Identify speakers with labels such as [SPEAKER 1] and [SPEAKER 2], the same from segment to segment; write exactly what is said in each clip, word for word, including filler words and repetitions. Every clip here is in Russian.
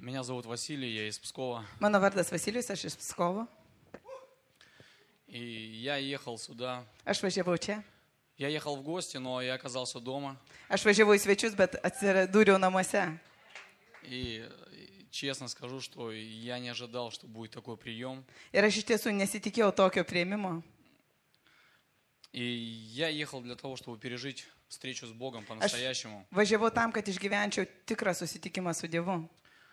[SPEAKER 1] Меня зовут Василий, я из Пскова.
[SPEAKER 2] Mano vardas Vasilijus, aš iš Pskovo.
[SPEAKER 1] И я ехал сюда.
[SPEAKER 2] Aš važiavau čia.
[SPEAKER 1] Я ехал в гости, но я оказался дома.
[SPEAKER 2] Aš važiavau į svečius, bet atsidūriau namuose.
[SPEAKER 1] И честно скажу, что я не ожидал, что будет такой прием.
[SPEAKER 2] Ir aš iš tiesų nesitikėjau tokio prieimimo.
[SPEAKER 1] И я ехал для того, чтобы пережить встречу с Богом по-настоящему.
[SPEAKER 2] Aš važiavau tam, kad išgyvenčiau tikrą susitikimą su Dievu.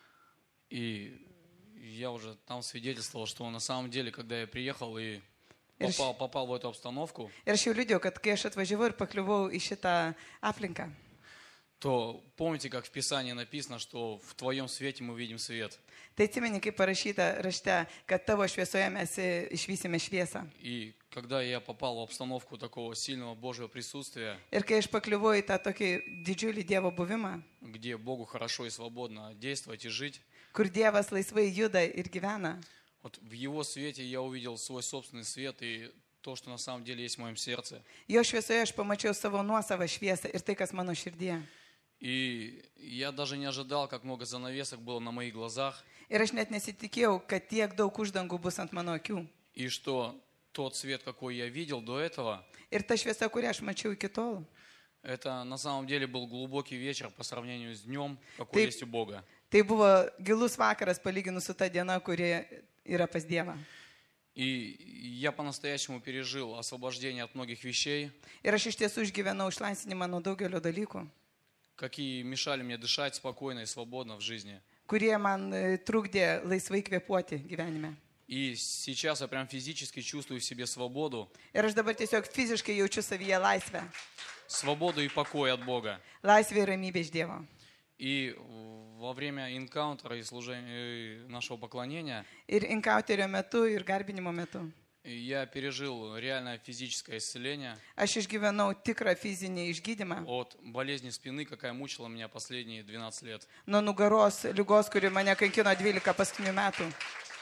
[SPEAKER 1] И я уже там свидетельствовал, что на самом деле, когда я приехал и попал, попал в эту обстановку,
[SPEAKER 2] Ir aš jau liūdėjau, kad kai aš atvažiavau ir pakliuvau į šitą aplinką,
[SPEAKER 1] то помните, как в Писании написано, что в твоем свете мы видим свет.
[SPEAKER 2] tai atsimeni, kaip parašyta rašte, kad tavo šviesoje mes išvysime šviesą.
[SPEAKER 1] И когда я попал в обстановку такого сильного Божьего присутствия,
[SPEAKER 2] Ir kai aš pakliuvau į tą tokį didžiulį Dievo buvimą,
[SPEAKER 1] где Богу хорошо и свободно действовать и жить,
[SPEAKER 2] kur Dievas laisvai juda ir gyvena,
[SPEAKER 1] вот в Его свете я увидел свой собственный свет и то, что на самом деле есть в моем сердце.
[SPEAKER 2] jo šviesoje aš pamačiau savo nuosavą šviesą ir tai, kas mano širdie.
[SPEAKER 1] И я даже не ожидал, как много занавесок было на моих глазах,
[SPEAKER 2] Ir aš net nesitikėjau, kad tiek daug uždangų bus ant mano akių.
[SPEAKER 1] и что тот свет, какой я видел до этого,
[SPEAKER 2] Ir ta šviesa, kurią aš mačiau iki tol,
[SPEAKER 1] это на самом деле был глубокий вечер по сравнению с днем, какой
[SPEAKER 2] Ты-
[SPEAKER 1] есть у Бога.
[SPEAKER 2] tai buvo gilus vakaras palyginus su ta diena, kuri yra pas Dievą.
[SPEAKER 1] И я по-настоящему пережил освобождение от многих вещей,
[SPEAKER 2] Ir aš iš tiesų išgyvenau išlaisvinimą nuo daugelio dalykų,
[SPEAKER 1] какие мешали мне дышать спокойно и свободно в жизни.
[SPEAKER 2] kurie man e, trukdė laisvai kvėpuoti gyvenime.
[SPEAKER 1] И сейчас я прям физически чувствую в себе свободу,
[SPEAKER 2] Ir aš dabar tiesiog fiziškai jaučiu savyje laisvę.
[SPEAKER 1] свободу и покой от Бога.
[SPEAKER 2] Laisvę ir ramybę iš Dievo.
[SPEAKER 1] И во время инкаунтера и служения нашего поклонения
[SPEAKER 2] Ir inkauterio metu, ir garbinimo metu.
[SPEAKER 1] я пережил реальное физическое исцеление
[SPEAKER 2] Aš išgyvenau tikrą fizinį išgydymą
[SPEAKER 1] от болезни спины, какая мучила меня последние двенадцать лет.
[SPEAKER 2] nuo nugaros lygos, kuri mane kankino dvylika paskutinių metų.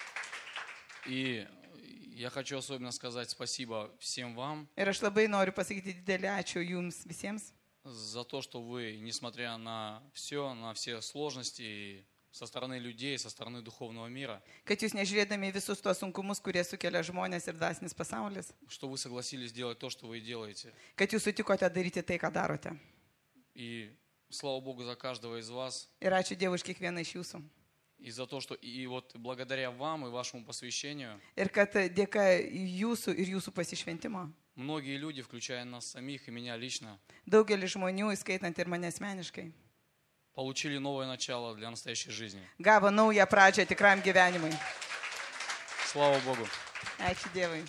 [SPEAKER 1] И я хочу особенно сказать спасибо всем вам
[SPEAKER 2] Ir aš labai noriu pasakyti didelį ačiū jums visiems,
[SPEAKER 1] за то, что вы, несмотря на все, на все сложности и со стороны людей, со стороны духовного мира,
[SPEAKER 2] kad jūs nežiūrėdami į visus tuos sunkumus, kurie sukelia žmonės ir dvasinis pasaulis,
[SPEAKER 1] что вы согласились делать то, что вы делаете.
[SPEAKER 2] kad jūs sutikote daryti tai, ką darote.
[SPEAKER 1] И слава Богу за каждого из вас.
[SPEAKER 2] Ir ačiū Dievui už kiekvieną iš jūsų.
[SPEAKER 1] И за то, что и вот благодаря вам и вашему посвящению
[SPEAKER 2] Ir kad dėka jūsų ir jūsų pasišventimo,
[SPEAKER 1] многие люди, включая нас самих и меня лично,
[SPEAKER 2] daugelis žmonių, įskaitant ir mane asmeniškai,
[SPEAKER 1] получили новое начало для настоящей жизни.
[SPEAKER 2] gavo naują pradžią tikram gyvenimui.
[SPEAKER 1] Слава Богу.
[SPEAKER 2] Ačiū Dievui.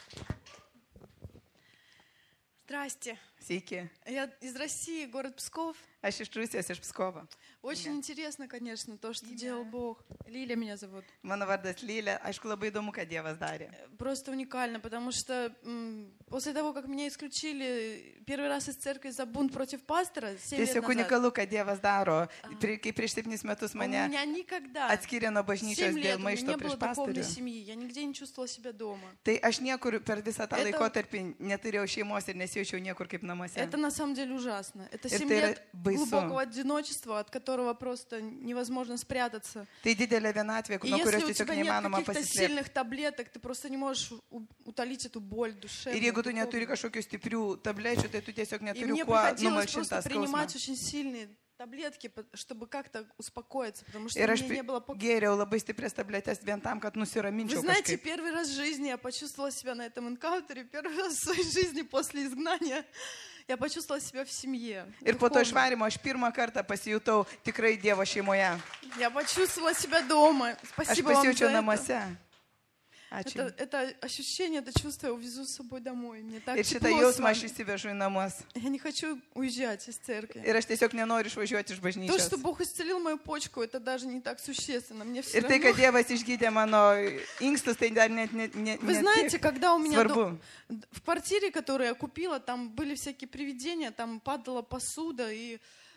[SPEAKER 3] Здрасте.
[SPEAKER 2] Sveiki.
[SPEAKER 3] Я из России, город Псков.
[SPEAKER 2] Aš iš Rusijos, iš Pskovo.
[SPEAKER 3] Очень интересно, конечно, то, что делал Бог. Лиля меня зовут.
[SPEAKER 2] Mano vardas Lylė. Aišku, labai įdomu, ką Dievas darė.
[SPEAKER 3] Просто уникально, потому что м, после того, как меня исключили первый раз из церкви за бунт против пастора, семь лет
[SPEAKER 2] Tiesiog
[SPEAKER 3] назад,
[SPEAKER 2] unikalu, ką Dievas daro. Pri- Kai prieš septynis metus
[SPEAKER 3] у
[SPEAKER 2] mane
[SPEAKER 3] меня никогда,
[SPEAKER 2] atskyrė nuo bažnyčios
[SPEAKER 3] семь
[SPEAKER 2] dėl
[SPEAKER 3] лет, у меня
[SPEAKER 2] maišto
[SPEAKER 3] не
[SPEAKER 2] prieš
[SPEAKER 3] было духовной
[SPEAKER 2] pastorių.
[SPEAKER 3] семьи, я нигде не чувствовала себя дома.
[SPEAKER 2] Tai aš niekur per visą tą
[SPEAKER 3] Это-
[SPEAKER 2] laikotarpį neturėjau šeimos ir nesijaučiau niekur kaip namuose.
[SPEAKER 3] Это на самом деле ужасно. Это
[SPEAKER 2] Это
[SPEAKER 3] семь
[SPEAKER 2] yra
[SPEAKER 3] лет
[SPEAKER 2] baisu.
[SPEAKER 3] глубокого одиночества, от которого просто невозможно спрятаться.
[SPEAKER 2] Tai didelė vienatvė,
[SPEAKER 3] И
[SPEAKER 2] nuo
[SPEAKER 3] если
[SPEAKER 2] kurios
[SPEAKER 3] у
[SPEAKER 2] tiesiog
[SPEAKER 3] тебя нет
[SPEAKER 2] neįmanoma
[SPEAKER 3] каких-то
[SPEAKER 2] pasislėpti.
[SPEAKER 3] сильных таблеток, ты просто не можешь у- утолить эту боль душевную.
[SPEAKER 2] Ir jeigu tu neturi
[SPEAKER 3] духовную.
[SPEAKER 2] kažkokių stiprių tablečių, tai tu tiesiog
[SPEAKER 3] И
[SPEAKER 2] neturi
[SPEAKER 3] мне
[SPEAKER 2] kuo
[SPEAKER 3] приходилось
[SPEAKER 2] numalšinti
[SPEAKER 3] просто
[SPEAKER 2] tą skausmą.
[SPEAKER 3] принимать очень сильные таблетки, по- чтобы как-то успокоиться, потому что
[SPEAKER 2] Ir
[SPEAKER 3] у
[SPEAKER 2] aš
[SPEAKER 3] меня не было покоя.
[SPEAKER 2] gėriau labai stiprias tabletės vien tam, kad
[SPEAKER 3] Вы
[SPEAKER 2] nusiraminčiau
[SPEAKER 3] знаете,
[SPEAKER 2] kažkaip.
[SPEAKER 3] первый раз в жизни я почувствовала себя на этом энкаунтере, первый раз в своей жизни после изгнания я почувствовала себя в семье.
[SPEAKER 2] Ir po to
[SPEAKER 3] духовно.
[SPEAKER 2] išvarimo aš pirmą kartą pasijutau tikrai Dievo šeimoje.
[SPEAKER 3] Я почувствовала себя дома.
[SPEAKER 2] Aš
[SPEAKER 3] Спасибо вам за
[SPEAKER 2] pasijaučiau
[SPEAKER 3] это.
[SPEAKER 2] namuose. Ačiū.
[SPEAKER 3] Это, это ощущение, это чувство я увезу с собой домой. Мне так
[SPEAKER 2] Ir šitą
[SPEAKER 3] тепло с
[SPEAKER 2] jausmą aš
[SPEAKER 3] вами.
[SPEAKER 2] įsivežu į namus.
[SPEAKER 3] Я не хочу уезжать из церкви.
[SPEAKER 2] Ir aš tiesiog nenoriu išvažiuoti iš
[SPEAKER 3] То,
[SPEAKER 2] bažnyčios.
[SPEAKER 3] что Бог исцелил мою почку, это даже не так существенно. Мне все
[SPEAKER 2] Ir tai,
[SPEAKER 3] равно.
[SPEAKER 2] kad Dievas išgydė mano inkstus, tai dar net ne, ne,
[SPEAKER 3] Вы
[SPEAKER 2] ne
[SPEAKER 3] знаете,
[SPEAKER 2] tiek
[SPEAKER 3] когда у меня
[SPEAKER 2] svarbu.
[SPEAKER 3] до- в квартире, которую я купила, там были всякие привидения, там падала посуда, и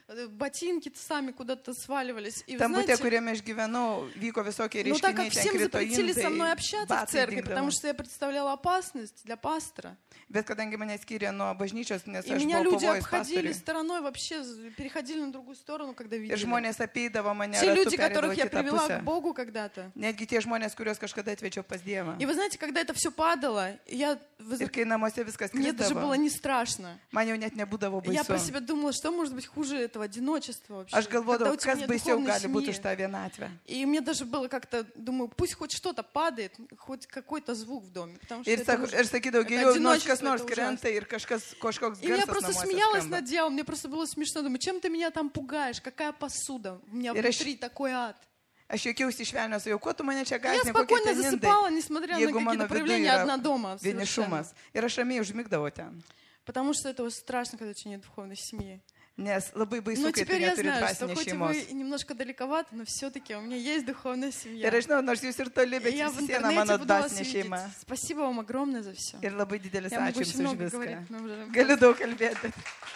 [SPEAKER 3] э, ботинки сами куда-то сваливались. И, вы
[SPEAKER 2] Tam būtė,
[SPEAKER 3] знаете,
[SPEAKER 2] kuriame aš gyvenau, vyko visokie
[SPEAKER 3] ну так как
[SPEAKER 2] reiškiniai, ten
[SPEAKER 3] всем
[SPEAKER 2] krito
[SPEAKER 3] запретили со мной
[SPEAKER 2] indai,
[SPEAKER 3] общаться в
[SPEAKER 2] batai
[SPEAKER 3] церкви,
[SPEAKER 2] dingdavo.
[SPEAKER 3] потому что я представляла опасность для пастора.
[SPEAKER 2] Bet kadangi mane skyrė nuo bažnyčios, nes
[SPEAKER 3] И
[SPEAKER 2] aš
[SPEAKER 3] меня
[SPEAKER 2] buvau
[SPEAKER 3] люди
[SPEAKER 2] pavojus
[SPEAKER 3] обходили
[SPEAKER 2] pastoriui.
[SPEAKER 3] стороной, вообще з- переходили на другую сторону, когда
[SPEAKER 2] Ir
[SPEAKER 3] видели.
[SPEAKER 2] žmonės apeidavo mane,
[SPEAKER 3] Те
[SPEAKER 2] ratu
[SPEAKER 3] люди,
[SPEAKER 2] pereidavo
[SPEAKER 3] которых
[SPEAKER 2] į
[SPEAKER 3] я
[SPEAKER 2] kitą
[SPEAKER 3] привела
[SPEAKER 2] pusę.
[SPEAKER 3] к Богу когда-то.
[SPEAKER 2] Netgi tie žmonės, kuriuos kažkada atvečiau pas Dievą.
[SPEAKER 3] И вы знаете, когда это все падало, я, вы
[SPEAKER 2] Ir
[SPEAKER 3] зна-
[SPEAKER 2] kai namuose viskas
[SPEAKER 3] мне даже
[SPEAKER 2] krisdavo,
[SPEAKER 3] было не страшно.
[SPEAKER 2] man jau net nebūdavo
[SPEAKER 3] Я про
[SPEAKER 2] baisu.
[SPEAKER 3] себя думала, что может быть хуже этого одиночества вообще.
[SPEAKER 2] Aš
[SPEAKER 3] Когда
[SPEAKER 2] galvodavau,
[SPEAKER 3] у тебя
[SPEAKER 2] kas
[SPEAKER 3] нет
[SPEAKER 2] baisiau
[SPEAKER 3] духовной
[SPEAKER 2] gali būti
[SPEAKER 3] семьи.
[SPEAKER 2] už tą vienatvę.
[SPEAKER 3] И мне даже было как-то, думаю, пусть хоть что-то падает, хоть какой-то звук в доме. Потому что
[SPEAKER 2] Ir,
[SPEAKER 3] это
[SPEAKER 2] sako,
[SPEAKER 3] уже-
[SPEAKER 2] ir sakydavau,
[SPEAKER 3] это
[SPEAKER 2] geriau nors
[SPEAKER 3] одиночество,
[SPEAKER 2] kas nors
[SPEAKER 3] это ужасно.
[SPEAKER 2] krenta ir kažkas, kažkoks
[SPEAKER 3] И я
[SPEAKER 2] garsas
[SPEAKER 3] просто
[SPEAKER 2] namuose
[SPEAKER 3] смеялась
[SPEAKER 2] skamba.
[SPEAKER 3] над дьяволом, мне просто было смешно. Думаю, чем ты меня там пугаешь? Какая посуда? У меня
[SPEAKER 2] И
[SPEAKER 3] внутри такой ад.
[SPEAKER 2] Aš juokiausi iš velnio, jau kuo tu mane čia
[SPEAKER 3] И я
[SPEAKER 2] gąsdini, kokie
[SPEAKER 3] спокойно
[SPEAKER 2] ten
[SPEAKER 3] засыпала,
[SPEAKER 2] indai,
[SPEAKER 3] несмотря на
[SPEAKER 2] jeigu mano
[SPEAKER 3] какие-то
[SPEAKER 2] viduje
[SPEAKER 3] проявления
[SPEAKER 2] yra
[SPEAKER 3] однодома. совершенно.
[SPEAKER 2] vienišumas. Ir aš ramiai užmigdavau ten.
[SPEAKER 3] Потому что это очень страшно, когда у тебя нет духовной семьи.
[SPEAKER 2] Nes labai baisu,
[SPEAKER 3] Но
[SPEAKER 2] kai tu
[SPEAKER 3] теперь я
[SPEAKER 2] neturi
[SPEAKER 3] знаю, что
[SPEAKER 2] dvasinės
[SPEAKER 3] хоть и
[SPEAKER 2] šeimos.
[SPEAKER 3] вы немножко далековаты, но все-таки у меня есть духовная семья.
[SPEAKER 2] Ir aš žinau, nors jūs ir toli,
[SPEAKER 3] И
[SPEAKER 2] bet
[SPEAKER 3] я
[SPEAKER 2] jūs
[SPEAKER 3] в
[SPEAKER 2] vis viena mano
[SPEAKER 3] интернете буду вас
[SPEAKER 2] dvasinė
[SPEAKER 3] видеть.
[SPEAKER 2] šeima.
[SPEAKER 3] Спасибо вам огромное за все.
[SPEAKER 2] Ir labai didelis
[SPEAKER 3] Я могу
[SPEAKER 2] ačiū
[SPEAKER 3] очень
[SPEAKER 2] Jums už
[SPEAKER 3] много
[SPEAKER 2] viską.
[SPEAKER 3] говорить, но уже...
[SPEAKER 2] Galiu daug kalbėti.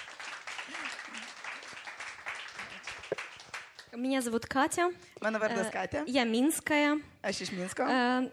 [SPEAKER 4] Меня зовут Катя.
[SPEAKER 2] Mano vardas
[SPEAKER 4] Э,
[SPEAKER 2] Katė,
[SPEAKER 4] Я минская.
[SPEAKER 2] aš iš Minsko.
[SPEAKER 4] Э,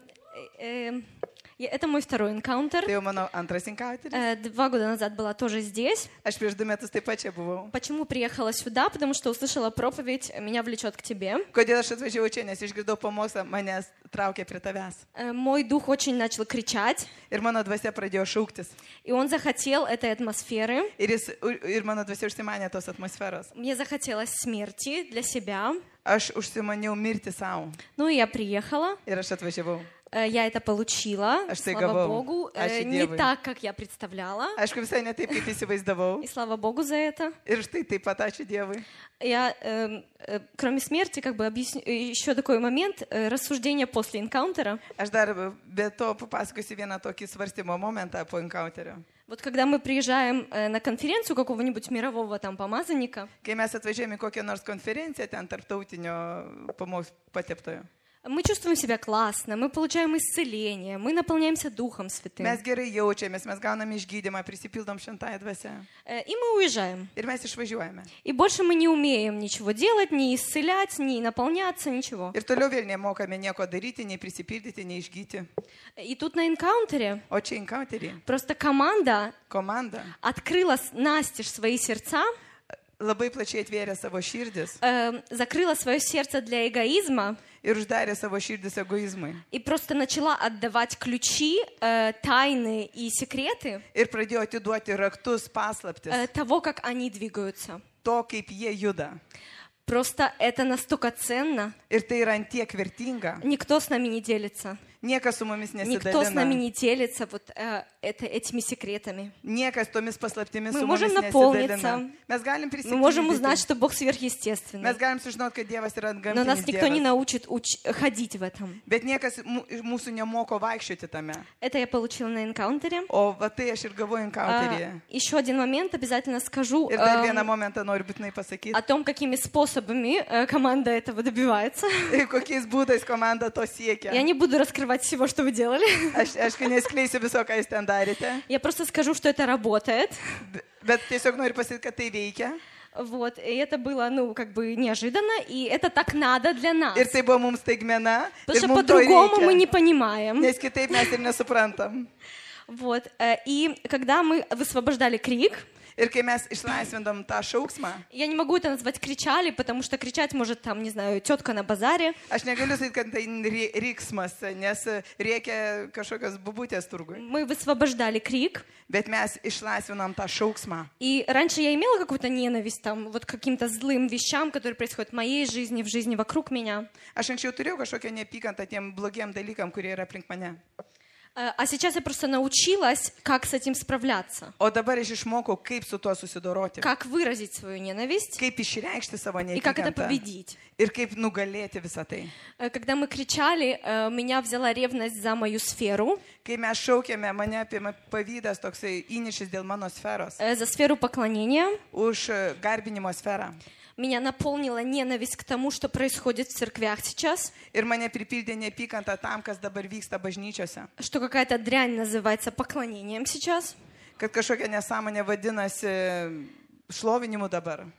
[SPEAKER 4] э, я- Это мой второй энкаунтер.
[SPEAKER 2] Tai jau mano antras inkauteris.
[SPEAKER 4] Э, Два года назад была тоже здесь.
[SPEAKER 2] Aš prieš du metus taip pat čia buvau.
[SPEAKER 4] Почему приехала сюда? Потому что услышала проповедь «Меня влечет к тебе».
[SPEAKER 2] Kodėl aš atvažiavau čia, nes išgirdau pamokslą, manęs traukė prie tavęs.
[SPEAKER 4] Э, Мой дух очень начал кричать,
[SPEAKER 2] Ir mano dvasia pradėjo šauktis.
[SPEAKER 4] и он захотел этой атмосферы.
[SPEAKER 2] Ir, jis, ir mano dvasia užsimanė tos atmosferos.
[SPEAKER 4] Мне захотелось смерти для себя.
[SPEAKER 2] Aš užsimaniau mirti savo.
[SPEAKER 4] Ну и я приехала.
[SPEAKER 2] Ir aš atvažiavau.
[SPEAKER 4] Э, Я это получила,
[SPEAKER 2] Аж ты
[SPEAKER 4] слава
[SPEAKER 2] говорил.
[SPEAKER 4] Богу. Э,
[SPEAKER 2] Аж и
[SPEAKER 4] Не
[SPEAKER 2] девы.
[SPEAKER 4] так, как я представляла.
[SPEAKER 2] Aišku, visai ne taip, kaip įsivaizdavau.
[SPEAKER 4] И слава Богу за это.
[SPEAKER 2] Ir štai taip pat ačiū Dievui.
[SPEAKER 4] Я, э, э, кроме смерти, как бы объясню еще такой момент, э, рассуждения после энкаунтера.
[SPEAKER 2] Aš dar be to papasakosiu vieną tokį svarstymo momentą po inkauterio.
[SPEAKER 4] Вот когда мы приезжаем э, на конференцию какого-нибудь мирового там помазанника,
[SPEAKER 2] Kai mes atvažiavome į kokią nors konferenciją, ten tarptautinio pamoks pateptojo.
[SPEAKER 4] мы чувствуем себя классно, мы получаем исцеление, мы наполняемся Духом Святым.
[SPEAKER 2] Mes gerai jaučiamės, mes gauname išgydymą, prisipildom šventąją dvasią.
[SPEAKER 4] Э, И мы уезжаем.
[SPEAKER 2] Ir mes išvažiuojame.
[SPEAKER 4] И больше мы не умеем ничего делать, ни исцелять, ни наполняться, ничего.
[SPEAKER 2] Ir toliau vėl nemokame nieko daryti, nei prisipildyti, nei išgyti.
[SPEAKER 4] И тут на энкаунтере
[SPEAKER 2] O čia inkauterį.
[SPEAKER 4] просто команда
[SPEAKER 2] Komanda
[SPEAKER 4] открыла с- настежь свои сердца,
[SPEAKER 2] labai plačiai atvėrė savo širdis
[SPEAKER 4] э, закрыла свое сердце для эгоизма,
[SPEAKER 2] ir uždarė savo širdis egoizmui.
[SPEAKER 4] и просто начала отдавать ключи, э, тайны и секреты
[SPEAKER 2] Ir pradėjo atiduoti raktus, paslaptis,
[SPEAKER 4] э, того, как они двигаются.
[SPEAKER 2] to, kaip jie juda.
[SPEAKER 4] Просто это настолько ценно.
[SPEAKER 2] Ir tai yra ant tiek vertinga.
[SPEAKER 4] Никто с нами не делится.
[SPEAKER 2] Niekas su mumis
[SPEAKER 4] Никто с нами
[SPEAKER 2] nesidalina.
[SPEAKER 4] не делится вот э, это, этими секретами.
[SPEAKER 2] Niekas tomis paslaptimis
[SPEAKER 4] Мы
[SPEAKER 2] su mumis
[SPEAKER 4] можем
[SPEAKER 2] nesidalina.
[SPEAKER 4] наполниться.
[SPEAKER 2] Mes galim
[SPEAKER 4] Мы можем узнать,
[SPEAKER 2] prisipildyti.
[SPEAKER 4] что Бог сверхъестественный.
[SPEAKER 2] Mes galim sužinoti, kad Dievas yra
[SPEAKER 4] Но нас
[SPEAKER 2] antgamtinis
[SPEAKER 4] никто не
[SPEAKER 2] Dievas.
[SPEAKER 4] научит уч- ходить в этом.
[SPEAKER 2] Bet niekas mu- mūsų nemoko vaikščioti tame.
[SPEAKER 4] Это я получила на энкаунтере.
[SPEAKER 2] O va tai aš ir galvoju
[SPEAKER 4] А,
[SPEAKER 2] inkauteryje.
[SPEAKER 4] еще один момент обязательно скажу
[SPEAKER 2] Ir dar
[SPEAKER 4] эм,
[SPEAKER 2] vieną momentą noriu būtinai pasakyti.
[SPEAKER 4] о том, какими способами э, команда этого добивается.
[SPEAKER 2] Ir kokiais būdais komanda to siekia.
[SPEAKER 4] Я не буду раскрывать всего, что вы делали.
[SPEAKER 2] Aš, aišku, neskleisiu viso, ką jūs ten darėte,
[SPEAKER 4] Я просто скажу, что это работает.
[SPEAKER 2] be- bet tiesiog noriu pasakyti, kad tai veikia.
[SPEAKER 4] Вот, и это было, ну, как бы неожиданно, и это так надо для нас.
[SPEAKER 2] Ir tai buvo mums staigmena.
[SPEAKER 4] Потому
[SPEAKER 2] Ir
[SPEAKER 4] что
[SPEAKER 2] mums to
[SPEAKER 4] по-другому мы не
[SPEAKER 2] reikia.
[SPEAKER 4] понимаем.
[SPEAKER 2] Nes kitaip mes ir nesuprantam.
[SPEAKER 4] Вот, э, и когда мы высвобождали крик,
[SPEAKER 2] Ir kai mes išlaisvindom tą šauksmą,
[SPEAKER 4] я не могу это назвать кричали, потому что кричать может там, не знаю, тетка на базаре.
[SPEAKER 2] aš negaliu sakyti, kad tai ri- riksmas, nes reikia kažkokios bubutės turgui.
[SPEAKER 4] Мы высвобождали крик,
[SPEAKER 2] Bet mes išlaisvinom tą šauksmą.
[SPEAKER 4] и раньше я имела какую-то ненависть там, вот к каким-то злым вещам, которые происходят в моей жизни, в жизни вокруг меня.
[SPEAKER 2] Aš anksčiau turėjau kažkokią neapykantą tiem blogiem dalykam, kurie yra aplink mane.
[SPEAKER 4] Э, А сейчас я просто научилась, как с этим справляться,
[SPEAKER 2] O dabar aš išmokau, kaip su tuo susidoroti.
[SPEAKER 4] как выразить свою ненависть
[SPEAKER 2] Kaip išreikšti savo
[SPEAKER 4] и как это
[SPEAKER 2] neapykantą.
[SPEAKER 4] победить.
[SPEAKER 2] Ir kaip nugalėti visą tai.
[SPEAKER 4] Э, Когда мы кричали, э, меня взяла ревность за мою сферу,
[SPEAKER 2] Kai mes šaukėme, mane apima pavydas toksai įnišis dėl mano sferos.
[SPEAKER 4] э, за сферу поклонения.
[SPEAKER 2] Už e, garbinimo sferą.
[SPEAKER 4] Меня наполнила ненависть к тому, что происходит в церквях сейчас,
[SPEAKER 2] Ir mane pripildė neapykantą tam, kas dabar vyksta bažnyčiose.
[SPEAKER 4] что какая-то дрянь называется поклонением сейчас.
[SPEAKER 2] Kad kažkokia nesąmonė vadinasi šlovinimu dabar.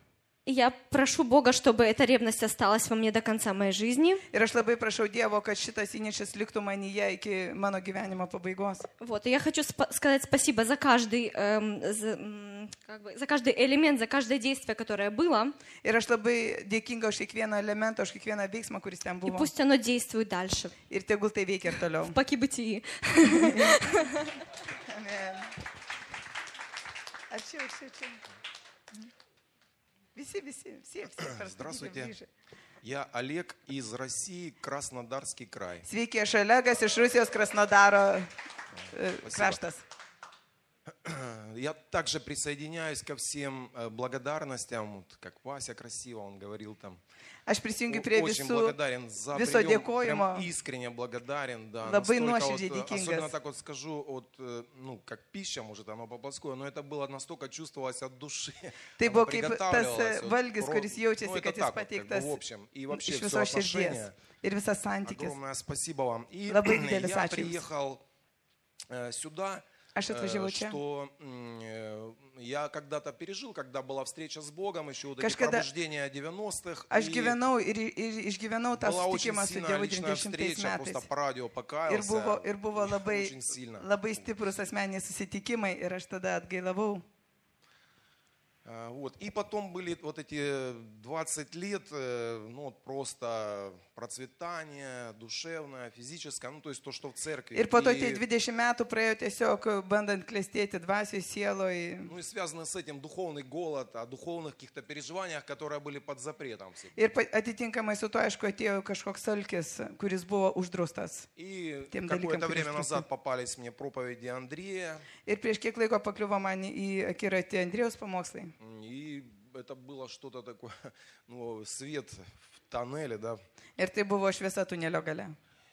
[SPEAKER 4] И я прошу Бога, чтобы эта ревность осталась во мне до конца моей жизни.
[SPEAKER 2] Ir aš labai prašau Dievo, kad šitas įniršis liktų manyje iki mano gyvenimo pabaigos.
[SPEAKER 4] Вот, и я хочу спа- сказать спасибо за каждый, эм, за, м, как бы, за каждый элемент, за каждое действие, которое было.
[SPEAKER 2] Ir aš labai dėkinga už kiekvieną elementą, už kiekvieną veiksmą, kuris ten
[SPEAKER 4] И
[SPEAKER 2] buvo.
[SPEAKER 4] пусть оно действует дальше.
[SPEAKER 2] Ir tegul tai veikia ir toliau.
[SPEAKER 4] В покибытии.
[SPEAKER 2] Amen. Ačiū, ačiū, ačiū. Visi, visi, visi, visi.
[SPEAKER 5] Здравствуйте. Я Олег из России, Краснодарский край.
[SPEAKER 2] Sveiki, aš Olegas iš Rusijos Krasnodaro e,
[SPEAKER 5] Спасибо.
[SPEAKER 2] kraštas.
[SPEAKER 5] Я также присоединяюсь ко всем э, благодарностям, вот как Вася красиво он говорил там.
[SPEAKER 2] Aš prisijungiu
[SPEAKER 5] О-
[SPEAKER 2] prie
[SPEAKER 5] Очень
[SPEAKER 2] visų,
[SPEAKER 5] благодарен за
[SPEAKER 2] viso
[SPEAKER 5] прием,
[SPEAKER 2] dėkojimo.
[SPEAKER 5] прям искренне благодарен, да.
[SPEAKER 2] Labai
[SPEAKER 5] Настолько
[SPEAKER 2] nuoširdžiai
[SPEAKER 5] вот, э,
[SPEAKER 2] dėkingas.
[SPEAKER 5] особенно так вот скажу, вот, э, ну, как пища, может, оно по-плоскому, но это было настолько чувствовалось от души.
[SPEAKER 2] Tai
[SPEAKER 5] Оно
[SPEAKER 2] buvo kaip tas
[SPEAKER 5] приготавливалось,
[SPEAKER 2] e,
[SPEAKER 5] вот,
[SPEAKER 2] valgis,
[SPEAKER 5] про-
[SPEAKER 2] kuris
[SPEAKER 5] ну,
[SPEAKER 2] jaučiasi,
[SPEAKER 5] это
[SPEAKER 2] kad jis
[SPEAKER 5] так вот, как бы,
[SPEAKER 2] pateiktas
[SPEAKER 5] в общем, и вообще
[SPEAKER 2] iš
[SPEAKER 5] все
[SPEAKER 2] visos širdies.
[SPEAKER 5] отношения.
[SPEAKER 2] Ir visas santykis.
[SPEAKER 5] Огромное спасибо вам. И
[SPEAKER 2] Labai didelis
[SPEAKER 5] я
[SPEAKER 2] ačiū Jums.
[SPEAKER 5] приехал э, сюда,
[SPEAKER 2] Aš atvažiavau
[SPEAKER 5] э,
[SPEAKER 2] čia.
[SPEAKER 5] что м, э, я когда-то пережил, когда была встреча с Богом, еще вот эти
[SPEAKER 2] Kažkada
[SPEAKER 5] пробуждения девяностых.
[SPEAKER 2] Aš
[SPEAKER 5] и
[SPEAKER 2] gyvenau ir, ir išgyvenau tą
[SPEAKER 5] была очень
[SPEAKER 2] susitikimą su
[SPEAKER 5] сильная
[SPEAKER 2] Dievu
[SPEAKER 5] личная
[SPEAKER 2] devyniasdešimtais
[SPEAKER 5] встреча, просто
[SPEAKER 2] metais.
[SPEAKER 5] по радио
[SPEAKER 2] Ir
[SPEAKER 5] покаялся.
[SPEAKER 2] buvo, ir buvo labai,
[SPEAKER 5] Очень сильно.
[SPEAKER 2] labai stiprus asmeniniai susitikimai ir aš tada atgailavau.
[SPEAKER 5] А, Вот. И потом были вот эти двадцать лет, э, ну, вот просто процветание душевное, физическое, ну, то есть то, что в церкви.
[SPEAKER 2] Ir po to
[SPEAKER 5] И,
[SPEAKER 2] tie dvidešimt metų praėjo tiesiog bandant klestėti dvasioj, sieloje.
[SPEAKER 5] ну, и связано с этим духовный голод, о духовных каких-то переживаниях, которые были под запретом. все.
[SPEAKER 2] Ir pa- atitinkamai su to, aišku, atėjo kažkoks alkis, kuris buvo uždraustas.
[SPEAKER 5] И
[SPEAKER 2] Тем далеком
[SPEAKER 5] какое-то время
[SPEAKER 2] переступил.
[SPEAKER 5] назад попались мне проповеди Андрея,
[SPEAKER 2] Ir prieš kiek laiko pakliuvo man į akiratį Andrijaus pamokslai.
[SPEAKER 5] м, и это было что-то такое, ну, свет в тоннеле, да.
[SPEAKER 2] Ir tai buvo šviesa tunelio gale.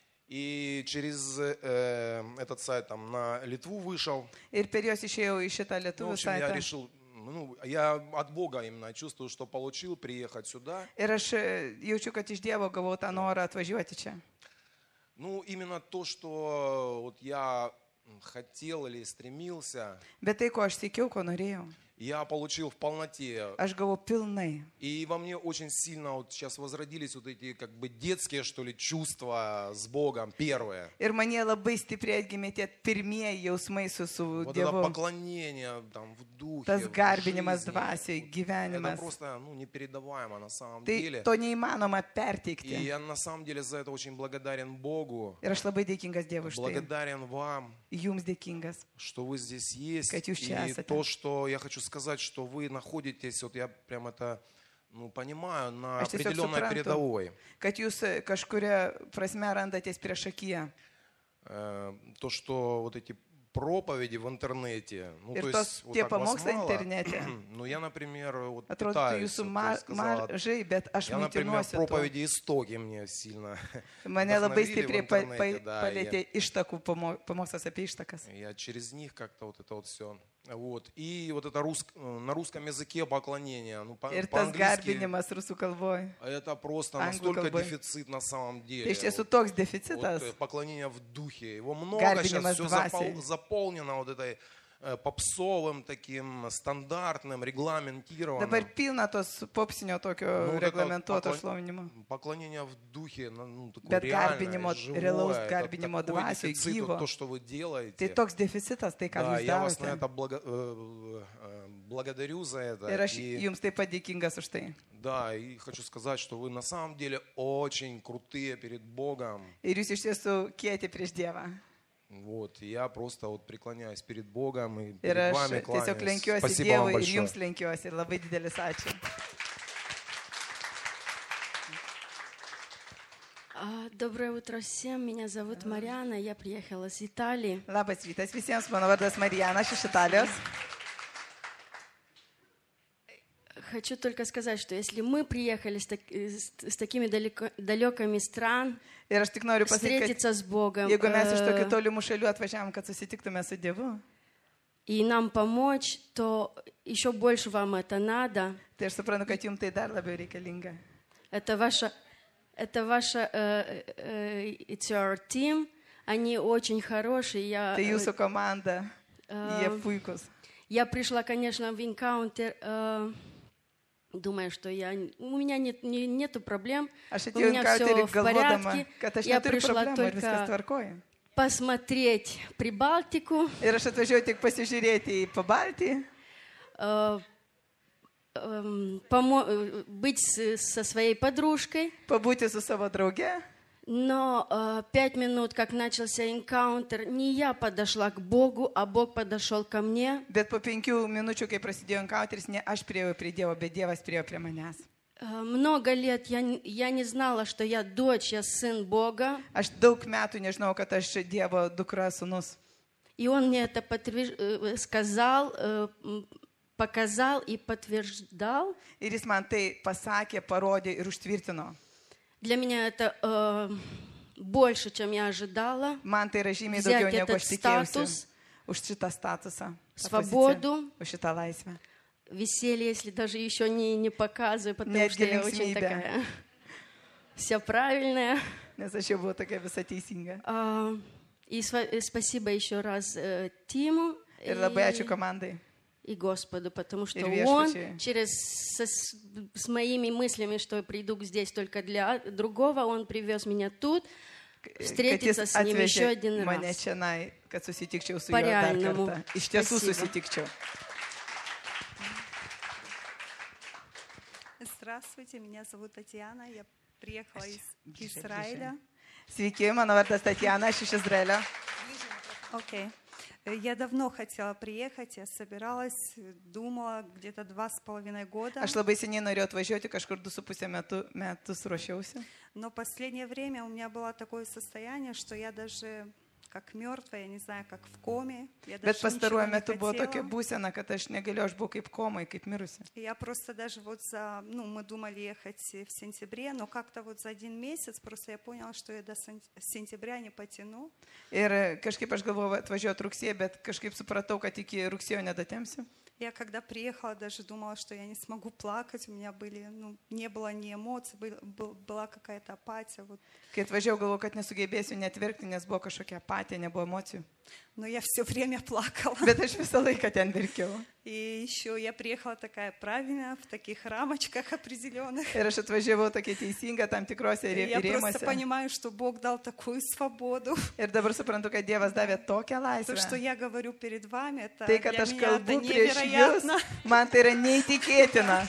[SPEAKER 5] И через э, этот сайт там на Литву вышел.
[SPEAKER 2] Ir per juos išėjau į šitą
[SPEAKER 5] Ну, в
[SPEAKER 2] lietuvių
[SPEAKER 5] общем, я
[SPEAKER 2] saitą.
[SPEAKER 5] решил, ну, я от Бога именно чувствую, что получил приехать сюда.
[SPEAKER 2] Ir aš e, jaučiu, kad iš Dievo gavau tą norą atvažiuoti čia.
[SPEAKER 5] Ну, именно то, что вот я хотел или стремился,
[SPEAKER 2] Bet tai, ko aš siekiau, ko norėjau,
[SPEAKER 5] я получил в полноте.
[SPEAKER 2] aš gavau pilnai.
[SPEAKER 5] И во мне очень сильно вот сейчас возродились вот эти как бы детские, что ли, чувства с Богом, первые.
[SPEAKER 2] Ir mane labai stipriai atgimė tie pirmieji jausmai su, su
[SPEAKER 5] Вот это
[SPEAKER 2] Dievu.
[SPEAKER 5] поклонение там в духе,
[SPEAKER 2] Tas
[SPEAKER 5] в
[SPEAKER 2] garbinimas
[SPEAKER 5] жизни.
[SPEAKER 2] dvasiai,
[SPEAKER 5] Это
[SPEAKER 2] gyvenimas.
[SPEAKER 5] просто, ну, непередаваемо на самом
[SPEAKER 2] Tai
[SPEAKER 5] деле.
[SPEAKER 2] to neįmanoma
[SPEAKER 5] И
[SPEAKER 2] perteikti.
[SPEAKER 5] я на самом деле за это очень благодарен Богу,
[SPEAKER 2] Ir aš labai dėkingas Dievui už tai.
[SPEAKER 5] благодарен вам,
[SPEAKER 2] Jums dėkingas.
[SPEAKER 5] что вы здесь есть.
[SPEAKER 2] Kad jūs čia
[SPEAKER 5] И
[SPEAKER 2] esate.
[SPEAKER 5] то, что я хочу сказать, что вы находитесь, вот я прям это, ну, понимаю, на
[SPEAKER 2] Aš tiesiog
[SPEAKER 5] определенной
[SPEAKER 2] suprantu,
[SPEAKER 5] передовой.
[SPEAKER 2] kad jūs e, kažkuria prasme randatės priešakyje.
[SPEAKER 5] Э, То, что вот эти проповеди в интернете, ну,
[SPEAKER 2] Ir
[SPEAKER 5] то
[SPEAKER 2] tos
[SPEAKER 5] есть вот
[SPEAKER 2] tie
[SPEAKER 5] так вас
[SPEAKER 2] pamokslai
[SPEAKER 5] мало.
[SPEAKER 2] internete.
[SPEAKER 5] Ну, я, например, вот
[SPEAKER 2] Atrodo,
[SPEAKER 5] питаюсь,
[SPEAKER 2] jūsų
[SPEAKER 5] вот
[SPEAKER 2] ma
[SPEAKER 5] ты сказала,
[SPEAKER 2] mažai, bet aš
[SPEAKER 5] я, например,
[SPEAKER 2] maitinuosi tuo.
[SPEAKER 5] проповеди истоки мне сильно
[SPEAKER 2] Mane labai
[SPEAKER 5] вдохновили в
[SPEAKER 2] stipriai pa,
[SPEAKER 5] интернете,
[SPEAKER 2] pa,
[SPEAKER 5] да,
[SPEAKER 2] palėtė ištakų pamo- pamokslas apie ištakas.
[SPEAKER 5] я через них как-то вот это вот все. Вот. И вот это рус... на русском языке поклонение, ну, по-
[SPEAKER 2] Ir tas
[SPEAKER 5] по-английски
[SPEAKER 2] garbinimas rusų kalboje.
[SPEAKER 5] это просто
[SPEAKER 2] Anglų
[SPEAKER 5] настолько
[SPEAKER 2] kalboj.
[SPEAKER 5] дефицит на самом
[SPEAKER 2] Tai
[SPEAKER 5] деле.
[SPEAKER 2] iš tiesų
[SPEAKER 5] Вот.
[SPEAKER 2] toks
[SPEAKER 5] Вот,
[SPEAKER 2] deficitas.
[SPEAKER 5] э, поклонение в духе. Его много
[SPEAKER 2] Garbinimas
[SPEAKER 5] сейчас, все
[SPEAKER 2] dvasiai.
[SPEAKER 5] заполнено вот этой э, попсовым таким стандартным, регламентированным.
[SPEAKER 2] Dabar pilna tos popsinio tokio
[SPEAKER 5] Nu, вот это
[SPEAKER 2] reglamentuoto
[SPEAKER 5] поклон-
[SPEAKER 2] šlovinimo.
[SPEAKER 5] Поклонение в духе, ну, ну, такое
[SPEAKER 2] Bet
[SPEAKER 5] реальное,
[SPEAKER 2] garbinimo-
[SPEAKER 5] живое.
[SPEAKER 2] realaus
[SPEAKER 5] Это
[SPEAKER 2] garbinimo
[SPEAKER 5] такой
[SPEAKER 2] dvasioj,
[SPEAKER 5] дефицит,
[SPEAKER 2] gyvo.
[SPEAKER 5] вот то, что вы делаете.
[SPEAKER 2] Tai toks deficitas, tai ką
[SPEAKER 5] Да,
[SPEAKER 2] jūs
[SPEAKER 5] я вас на
[SPEAKER 2] darote.
[SPEAKER 5] это благо- э, э, благодарю за это.
[SPEAKER 2] Ir aš
[SPEAKER 5] И,
[SPEAKER 2] jums taip pat dėkingas už tai.
[SPEAKER 5] да, и хочу сказать, что вы на самом деле очень крутые перед Богом.
[SPEAKER 2] Ir jūs iš tiesų kieti prieš Dievą.
[SPEAKER 5] Вот, и я просто вот преклоняюсь перед Богом и
[SPEAKER 2] Ir
[SPEAKER 5] перед
[SPEAKER 2] aš
[SPEAKER 5] вами
[SPEAKER 2] tiesiog
[SPEAKER 5] кланяюсь.
[SPEAKER 2] lenkiuosi
[SPEAKER 5] Спасибо вам
[SPEAKER 2] Dievui ir
[SPEAKER 5] большое.
[SPEAKER 2] jums lenkiuosi. Ir labai didelis ačiū.
[SPEAKER 6] А, Доброе утро всем. Меня зовут Мариана. Я приехала с Италии.
[SPEAKER 2] Labas rytas visiems, mano vardas Marijana, aš iš Italijos.
[SPEAKER 6] Хочу только сказать, что если мы приехали с, так- с- с такими далеко, далекими стран,
[SPEAKER 2] Ir aš tik noriu pasakyti,
[SPEAKER 6] встретиться с Богом,
[SPEAKER 2] kad jeigu mes iš tokių
[SPEAKER 6] э,
[SPEAKER 2] tolimų šalių atvažiavam, kad susitiktume su Dievu,
[SPEAKER 6] и нам помочь, то еще больше вам это надо.
[SPEAKER 2] tai aš suprantu, kad jums tai dar labiau reikalinga.
[SPEAKER 6] Это ваша, это ваша, э, э, it's your team. Они очень хорошие. Я,
[SPEAKER 2] Tai
[SPEAKER 6] э,
[SPEAKER 2] jūsų komanda, jie
[SPEAKER 6] э,
[SPEAKER 2] puikus.
[SPEAKER 6] я пришла, конечно, в Encounter э, думая, что я, у меня нет, не, нету проблем,
[SPEAKER 2] Aš
[SPEAKER 6] у
[SPEAKER 2] atėjau į
[SPEAKER 6] меня все
[SPEAKER 2] kauterį
[SPEAKER 6] в
[SPEAKER 2] galvodama,
[SPEAKER 6] порядке.
[SPEAKER 2] kad aš
[SPEAKER 6] Я
[SPEAKER 2] neturiu
[SPEAKER 6] пришла
[SPEAKER 2] problemų ir viskas
[SPEAKER 6] только
[SPEAKER 2] tvarkoja.
[SPEAKER 6] посмотреть Прибалтику,
[SPEAKER 2] Ir aš atvažiuoju tik pasižiūrėti į Pabaltį,
[SPEAKER 6] э, эм, помо- э, быть с- со своей подружкой.
[SPEAKER 2] pabūti su savo drauge.
[SPEAKER 6] Но э, пять минут, как начался энкаунтер, не я подошла к Богу, а Бог подошел ко мне.
[SPEAKER 2] Bet po penkių minučių, kai prasidėjo enkauteris, ne aš priejau prie Dievo, bet Dievas priėjo prie manęs.
[SPEAKER 6] Э, Много лет я, не- я не знала, что я дочь, я сын Бога.
[SPEAKER 2] Aš daug metų nežinau, kad aš Dievo dukra, sūnus.
[SPEAKER 6] И он мне это подтвер- э, сказал, э, м, показал и подтверждал.
[SPEAKER 2] Ir jis man tai pasakė, parodė ir užtvirtino.
[SPEAKER 6] Для меня это э, больше, чем я ожидала.
[SPEAKER 2] Man tai yra žymiai
[SPEAKER 6] Взять
[SPEAKER 2] daugiau, negu
[SPEAKER 6] этот
[SPEAKER 2] aš tikėjausi.
[SPEAKER 6] статус,
[SPEAKER 2] Už šitą statusą, tą
[SPEAKER 6] свободу,
[SPEAKER 2] poziciją, už šitą laisvę.
[SPEAKER 6] веселье, если даже еще не, не показываю, потому
[SPEAKER 2] Нет,
[SPEAKER 6] что я
[SPEAKER 2] linksmybė.
[SPEAKER 6] очень такая вся правильная.
[SPEAKER 2] Nes aš jau buvau tokia visa teisinga.
[SPEAKER 6] А, И сва- э, спасибо еще раз э, Тиму
[SPEAKER 2] Ir labai ačiū
[SPEAKER 6] и,
[SPEAKER 2] komandai.
[SPEAKER 6] и Господу, потому что
[SPEAKER 2] И
[SPEAKER 6] Он
[SPEAKER 2] viešpačiui.
[SPEAKER 6] через со- с, с моими мыслями, что я приду здесь только для другого, Он привез меня тут,
[SPEAKER 2] Kad jis
[SPEAKER 6] встретиться с Ним еще один
[SPEAKER 2] atvežė mane
[SPEAKER 6] раз.
[SPEAKER 2] čionai, kad susitikčiau su juo dar
[SPEAKER 6] По-реальному.
[SPEAKER 2] kartą. Iš tiesų
[SPEAKER 6] Спасибо.
[SPEAKER 2] susitikčiau.
[SPEAKER 7] Здравствуйте, меня зовут Татьяна, я приехала из
[SPEAKER 2] Ближе,
[SPEAKER 7] Израиля.
[SPEAKER 2] Sveiki, mano vardas Tatjana, aš iš Izraelio.
[SPEAKER 7] Окей. Э, Я давно хотела приехать, я собиралась, э, думала где-то два с половиной года,
[SPEAKER 2] Aš labai seniai norėjau atvažiuoti, kažkur du su pusė metų, metus ruošiausi.
[SPEAKER 7] но последнее время у меня было такое состояние, что я даже как мертвая, я не знаю, как в коме. Я
[SPEAKER 2] Bet
[SPEAKER 7] даже ничего
[SPEAKER 2] pastaruoju
[SPEAKER 7] не
[SPEAKER 2] metu buvo
[SPEAKER 7] хотела.
[SPEAKER 2] tokia būsena, kad aš negalėjau, aš buvau kaip komai, kaip mirusi.
[SPEAKER 7] И Я просто даже вот за, ну, мы думали ехать в сентябре, но как-то вот за один месяц просто я поняла, что я до сен- сентября не потяну.
[SPEAKER 2] Ir kažkaip aš galvojau atvažiuoti rugsėje, bet kažkaip supratau, kad iki rugsėjo nedatemsiu.
[SPEAKER 7] Я когда приехала, даже думала, что я не смогу плакать. У меня были, ну, не было ни эмоций, был- был- была какая-то апатия. Вот.
[SPEAKER 2] Kai atvažiavau, galvojau, kad nesugebėsiu net verkti, nes buvo kažkokia apatija, nebuvo emocijų.
[SPEAKER 7] Но я все время плакала.
[SPEAKER 2] Bet aš visą laiką ten verkiau.
[SPEAKER 7] И еще я приехала такая правильная, в таких рамочках определенных.
[SPEAKER 2] Ir aš atvažiavau tokia teisinga tam tikrose
[SPEAKER 7] И
[SPEAKER 2] rė-
[SPEAKER 7] я просто
[SPEAKER 2] rėmuose.
[SPEAKER 7] понимаю, что Бог дал такую свободу.
[SPEAKER 2] Ir dabar suprantu, kad Dievas davė tokią
[SPEAKER 7] То, что
[SPEAKER 2] laisvę.
[SPEAKER 7] я говорю перед вами, это
[SPEAKER 2] Tai, kad
[SPEAKER 7] для
[SPEAKER 2] aš
[SPEAKER 7] меня это
[SPEAKER 2] kalbu prieš jūs,
[SPEAKER 7] невероятно.
[SPEAKER 2] man tai yra neįtikėtina.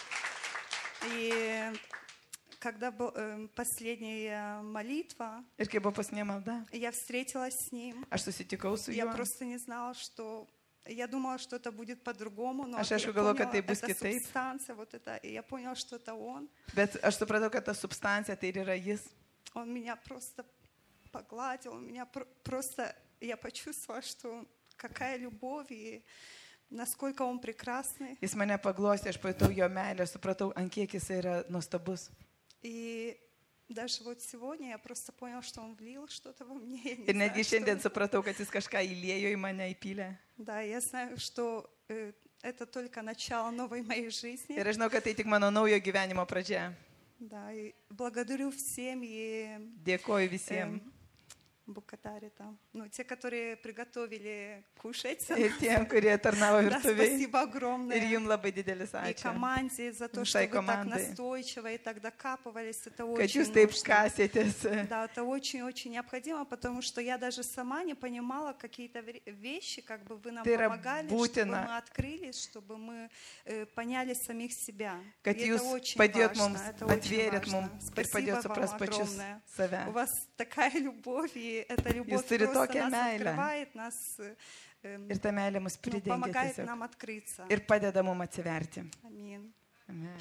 [SPEAKER 7] И когда была последняя молитва,
[SPEAKER 2] Ir kai buvo paskutinė malda,
[SPEAKER 7] я встретилась с Ним.
[SPEAKER 2] aš susitikau su
[SPEAKER 7] Я
[SPEAKER 2] juo.
[SPEAKER 7] просто не знала, что... Я думала, что это будет по-другому, но
[SPEAKER 2] Aš,
[SPEAKER 7] я
[SPEAKER 2] aišku, galvojau,
[SPEAKER 7] поняла,
[SPEAKER 2] kad tai bus
[SPEAKER 7] это
[SPEAKER 2] kitaip.
[SPEAKER 7] субстанция, вот это, и я поняла, что это Он.
[SPEAKER 2] Bet aš supratau, kad ta substancija tai ir yra jis.
[SPEAKER 7] Он меня просто погладил, он меня пр- просто... Я почувствовала, что какая любовь и насколько Он прекрасный.
[SPEAKER 2] Jis mane paglostė, aš pajutau jo meilę, supratau, ant kiek jis yra nuostabus.
[SPEAKER 7] И даже вот сегодня я просто поняла, что Он влил что-то во мне. Я не
[SPEAKER 2] Ir
[SPEAKER 7] знаю,
[SPEAKER 2] netgi
[SPEAKER 7] что
[SPEAKER 2] šiandien
[SPEAKER 7] это.
[SPEAKER 2] supratau, kad jis kažką įlėjo į mane, įpylė.
[SPEAKER 7] Да, я знаю, что э, это только начало новой моей жизни.
[SPEAKER 2] Ir aš žinau, kad tai tik mano naujo gyvenimo pradžia.
[SPEAKER 7] Да, и благодарю всем и
[SPEAKER 2] Dėkoju visiems.
[SPEAKER 7] эм, Букатаре там, ну, те, которые приготовили кушать.
[SPEAKER 2] Ir tiem, kurie tarnavo
[SPEAKER 7] Да,
[SPEAKER 2] virtuviai.
[SPEAKER 7] спасибо огромное.
[SPEAKER 2] Ir jums labai didelis
[SPEAKER 7] И
[SPEAKER 2] ačiū.
[SPEAKER 7] команде за то, что
[SPEAKER 2] Visai
[SPEAKER 7] вы так
[SPEAKER 2] komandai.
[SPEAKER 7] настойчиво и так докапывались. Это
[SPEAKER 2] Kad
[SPEAKER 7] очень
[SPEAKER 2] jūs taip
[SPEAKER 7] нужно.
[SPEAKER 2] kasėtės.
[SPEAKER 7] Да, это очень-очень необходимо, потому что я даже сама не понимала какие-то вре- вещи, как бы вы нам
[SPEAKER 2] Tai yra
[SPEAKER 7] помогали, чтобы
[SPEAKER 2] būtina.
[SPEAKER 7] мы открылись, чтобы мы э, поняли самих себя.
[SPEAKER 2] Kad
[SPEAKER 7] И
[SPEAKER 2] jūs
[SPEAKER 7] это очень
[SPEAKER 2] padėt
[SPEAKER 7] важно,
[SPEAKER 2] mums,
[SPEAKER 7] это очень
[SPEAKER 2] atvėrėt
[SPEAKER 7] важно.
[SPEAKER 2] mums ir
[SPEAKER 7] Спасибо
[SPEAKER 2] padėt
[SPEAKER 7] вам
[SPEAKER 2] suprast pačius
[SPEAKER 7] огромное.
[SPEAKER 2] save.
[SPEAKER 7] У вас такая любовь, и эта любовь
[SPEAKER 2] turite
[SPEAKER 7] просто
[SPEAKER 2] tokią
[SPEAKER 7] нас
[SPEAKER 2] meilę.
[SPEAKER 7] открывает, нас э, эм,
[SPEAKER 2] Ir ta meilė mus
[SPEAKER 7] ну,
[SPEAKER 2] pridengia
[SPEAKER 7] помогает
[SPEAKER 2] tiesiog.
[SPEAKER 7] нам открыться.
[SPEAKER 2] Ir padeda mums atsiverti.
[SPEAKER 7] Аминь.
[SPEAKER 2] Amen.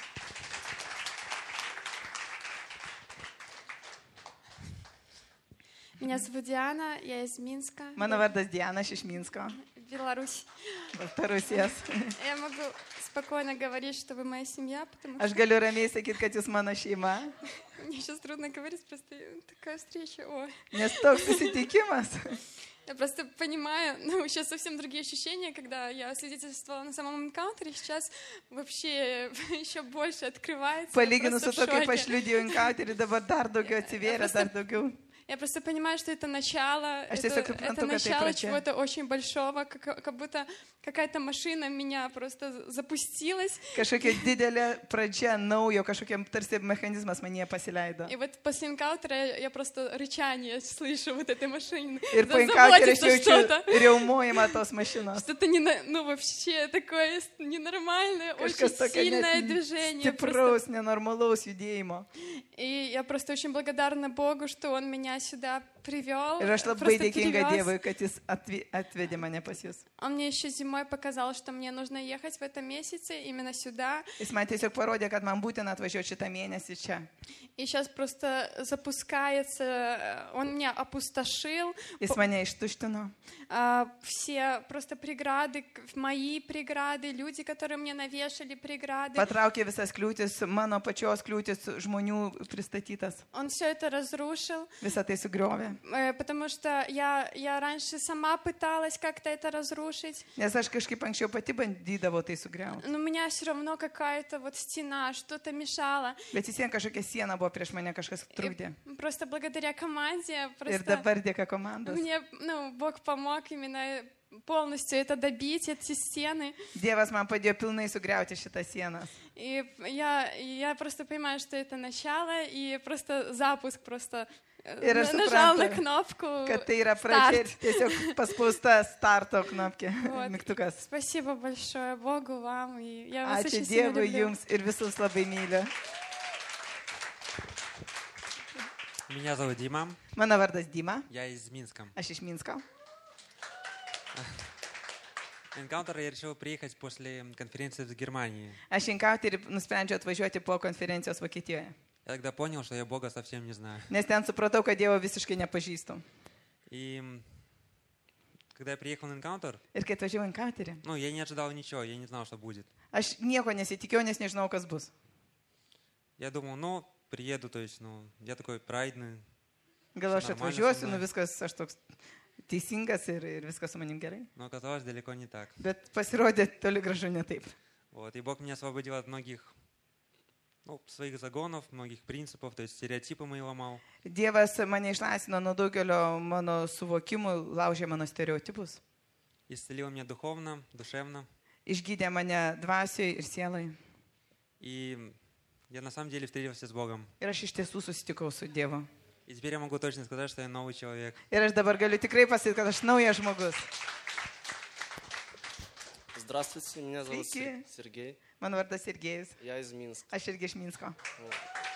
[SPEAKER 8] Меня зовут Диана, я из Минска,
[SPEAKER 2] Mano vardas Diana, aš iš Minsko,
[SPEAKER 8] Беларусь.
[SPEAKER 2] Baltarusijos.
[SPEAKER 8] Я могу спокойно говорить, что вы моя семья, потому
[SPEAKER 2] Aš
[SPEAKER 8] что
[SPEAKER 2] galiu ramiai sakyti, kad jūs mano šeima,
[SPEAKER 8] мне сейчас трудно говорить, просто такая встреча. Ой.
[SPEAKER 2] nes toks susitikimas.
[SPEAKER 8] Я просто понимаю, ну, сейчас совсем другие ощущения, когда я свидетельствовала на самом энкаунтере, сейчас вообще еще больше открывается. Я
[SPEAKER 2] Palyginus su
[SPEAKER 8] просто
[SPEAKER 2] to,
[SPEAKER 8] в
[SPEAKER 2] kaip aš
[SPEAKER 8] шоке.
[SPEAKER 2] liūdėjau inkauterį, dabar dar daugiau atsivėrė, dar daugiau.
[SPEAKER 8] Я просто понимаю, что это начало,
[SPEAKER 2] Aš
[SPEAKER 8] это,
[SPEAKER 2] tiesiog suprantu,
[SPEAKER 8] это
[SPEAKER 2] kad tai
[SPEAKER 8] начало
[SPEAKER 2] pradžia.
[SPEAKER 8] чего-то очень большого, как, как будто какая-то машина меня просто запустилась.
[SPEAKER 2] Kažkokia didelė pradžia naujo, kažkokia tarsi mechanizmas mane pasileido.
[SPEAKER 8] И вот после энкаунтера я, я просто рычание слышу вот этой машины.
[SPEAKER 2] Ir po
[SPEAKER 8] За-
[SPEAKER 2] encounterio aš
[SPEAKER 8] заводится
[SPEAKER 2] jaučiu
[SPEAKER 8] что-то.
[SPEAKER 2] riaumojimą tos mašinos.
[SPEAKER 8] Что-то не, на- ну, вообще такое с- ненормальное, очень
[SPEAKER 2] Kažkas tokio
[SPEAKER 8] сильное
[SPEAKER 2] net
[SPEAKER 8] движение. просто.
[SPEAKER 2] stipraus, nenormalaus judėjimo.
[SPEAKER 8] И я просто очень благодарна Богу, что Он меня сюда привел.
[SPEAKER 2] Ir aš labai
[SPEAKER 8] просто
[SPEAKER 2] dėkinga
[SPEAKER 8] привез.
[SPEAKER 2] Dievui, kad Jis atvi- atvedė mane pas Jūs.
[SPEAKER 8] Он мне еще зимой показал, что мне нужно ехать в этом месяце именно сюда.
[SPEAKER 2] Jis man tiesiog parodė, kad man būtina atvažiuoti šitą mėnesį čia.
[SPEAKER 8] И сейчас просто запускается, э, Он меня опустошил.
[SPEAKER 2] Jis mane ištuštino.
[SPEAKER 8] А, Все просто преграды, к- мои преграды, люди, которые мне навешали преграды.
[SPEAKER 2] Patraukė visas kliūtis, mano pačios kliūtis žmonių pristatytas.
[SPEAKER 8] Он все это разрушил.
[SPEAKER 2] Visą tai sugriovė.
[SPEAKER 8] Э, Потому что я, я раньше сама пыталась как-то это разрушить,
[SPEAKER 2] Nes aš kažkaip anksčiau pati bandydavau tai sugriauti.
[SPEAKER 8] но у меня все равно какая-то вот стена, что-то мешало.
[SPEAKER 2] Bet vis vien kažkokia siena buvo prieš mane, kažkas trukdė.
[SPEAKER 8] И просто благодаря команде
[SPEAKER 2] Ir
[SPEAKER 8] просто
[SPEAKER 2] dabar dėka komandos.
[SPEAKER 8] мне, ну, Бог помог именно полностью это добить, эти стены.
[SPEAKER 2] Dievas man padėjo pilnai sugriauti šitą sieną.
[SPEAKER 8] И я, я просто понимаю, что это начало, и просто запуск просто э,
[SPEAKER 2] Ir aš
[SPEAKER 8] на- нажал на
[SPEAKER 2] suprantu,
[SPEAKER 8] кнопку
[SPEAKER 2] kad tai yra pradžia ir
[SPEAKER 8] старт.
[SPEAKER 2] tiesiog paspausta starto knopkė,
[SPEAKER 8] Вот.
[SPEAKER 2] mygtukas.
[SPEAKER 8] Спасибо большое Богу, вам, и я вас
[SPEAKER 2] Ačiū
[SPEAKER 8] очень сильно
[SPEAKER 2] Dievui
[SPEAKER 8] люблю.
[SPEAKER 2] jums ir visus labai myliu.
[SPEAKER 9] Меня зовут Дима,
[SPEAKER 2] Mano vardas Dima,
[SPEAKER 9] я из Минска.
[SPEAKER 2] aš iš Minsko.
[SPEAKER 9] Энкаунтер я решил приехать после конференции в Германии.
[SPEAKER 2] Aš inkauti ir nusprendžiau atvažiuoti po konferencijos Vokietijoje.
[SPEAKER 9] Я тогда понял, что я Бога совсем не знаю.
[SPEAKER 2] Nes ten supratau, kad Dievo visiškai nepažįstu.
[SPEAKER 9] И м, когда я приехал на энкаунтер,
[SPEAKER 2] Ir kai atvažiavau į inkauterį,
[SPEAKER 9] ну, я не ожидал ничего, я не знал, что будет.
[SPEAKER 2] aš nieko nesitikėjau, nes nežinau, kas bus.
[SPEAKER 9] Я думал, ну, приеду, то есть, ну, я такой прайдный.
[SPEAKER 2] Gal aš
[SPEAKER 9] Normaliai
[SPEAKER 2] atvažiuosiu,
[SPEAKER 9] su
[SPEAKER 2] nu
[SPEAKER 9] manimi.
[SPEAKER 2] viskas, aš toks teisingas ir, ir viskas su manim gerai.
[SPEAKER 9] Но оказалось далеко не так.
[SPEAKER 2] Bet pasirodė toli gražu ne taip.
[SPEAKER 9] Вот, и Бог меня освободил от многих, ну, своих загонов, многих принципов, то есть стереотипы мои ломал.
[SPEAKER 2] Dievas mane išlaisvino nuo daugelio mano suvokimų, laužė mano stereotipus.
[SPEAKER 9] Исцелил меня духовно, душевно.
[SPEAKER 2] Išgydė mane dvasioj ir sielai.
[SPEAKER 9] И я на самом деле встретился с Богом.
[SPEAKER 2] Ir aš iš tiesų susitikau su Dievu.
[SPEAKER 9] И теперь я могу точно сказать, что я новый человек.
[SPEAKER 2] Ir aš dabar galiu tikrai pasakyti, kad aš naujas žmogus.
[SPEAKER 10] Здравствуйте, меня зовут
[SPEAKER 2] Sveiki.
[SPEAKER 10] Сер- Сергей,
[SPEAKER 2] Mano vardas Sergejus.
[SPEAKER 10] я из Минска.
[SPEAKER 2] Aš irgi iš Minsko.
[SPEAKER 10] Вот.